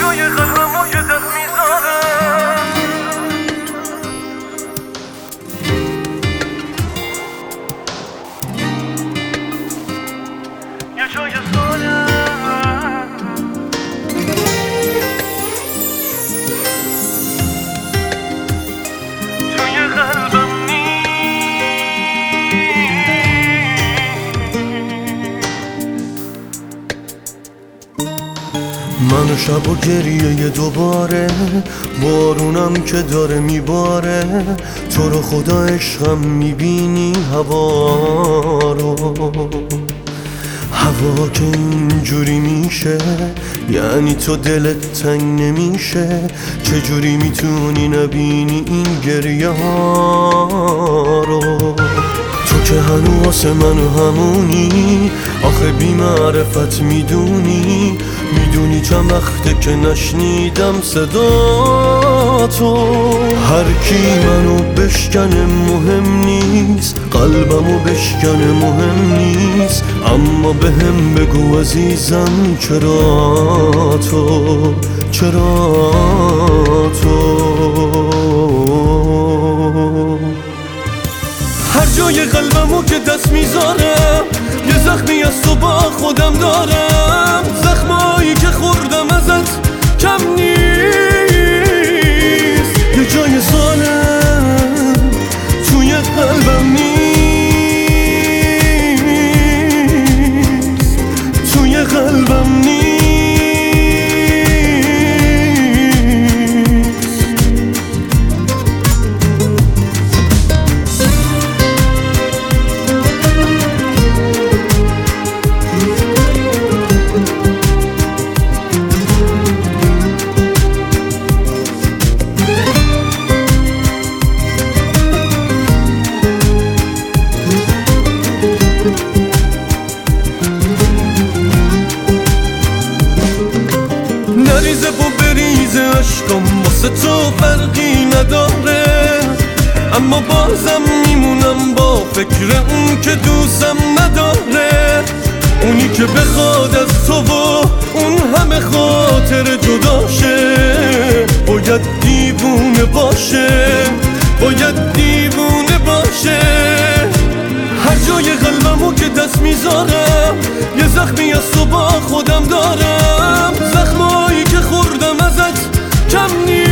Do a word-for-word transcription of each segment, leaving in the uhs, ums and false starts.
جای قلبمو یه دست میذارم، یه جای خالم توی قلبم من و شب و گریه دوباره، بارونم که داره میباره، تو رو خدا عشقم میبینی هوا رو، هوا که اینجوری میشه یعنی تو دلت تنگ نمیشه، چجوری میتونی نبینی این گریه ها رو؟ تو که هنو واسه منو همونی، آخه بی معرفت میدونی، میدونی چند وقته که نشنیدم صدا تو. هر کی منو بشکنه مهم نیست، قلبمو بشکنه مهم نیست، اما به هم بگو عزیزم چرا تو، چرا تو. هر جای قلبمو که دست میذارم، یه زخمی از تو با خودم دارم، زخمایی که خوردم ازت کم نیست، یه جای سالم توی قلبم نیست، توی قلبم نیست. نریزه و بریزه عشقم واسه تو فرقی نداره، اما بازم میمونم با فکر اون که دوستم نداره، اونی که بخواد از تو و اون همه خاطر جداشه، باید دیوونه باشه، باید دیوونه باشه. هر جای قلبمو که دست میذارم، یه زخمی از تو با خودم دارم، زخمایی که خوردم ازت کم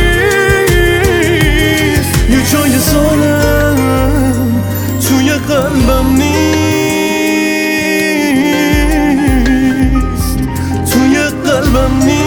نیست، یه جای سالم توی قلبم نیست، توی قلبم نیست.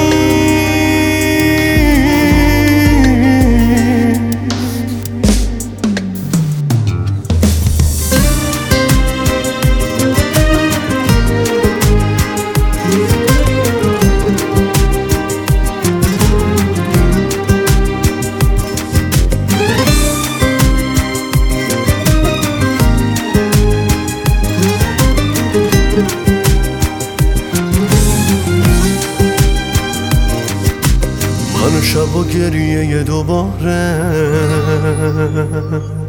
من و شب و گریه دوباره